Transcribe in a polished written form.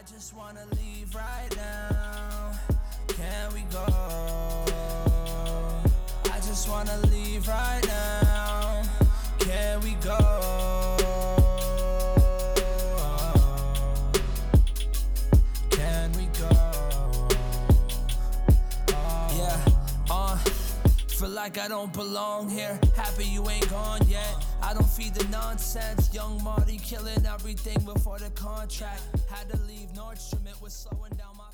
I just wanna leave right now. Can we go? I just wanna leave right now. Can we go? Can we go? Feel like I don't belong here. Happy you ain't gone yet. I don't feed the nonsense. Young Marty killing everything before the contract. Had to leave Nordstrom, it was slowing down my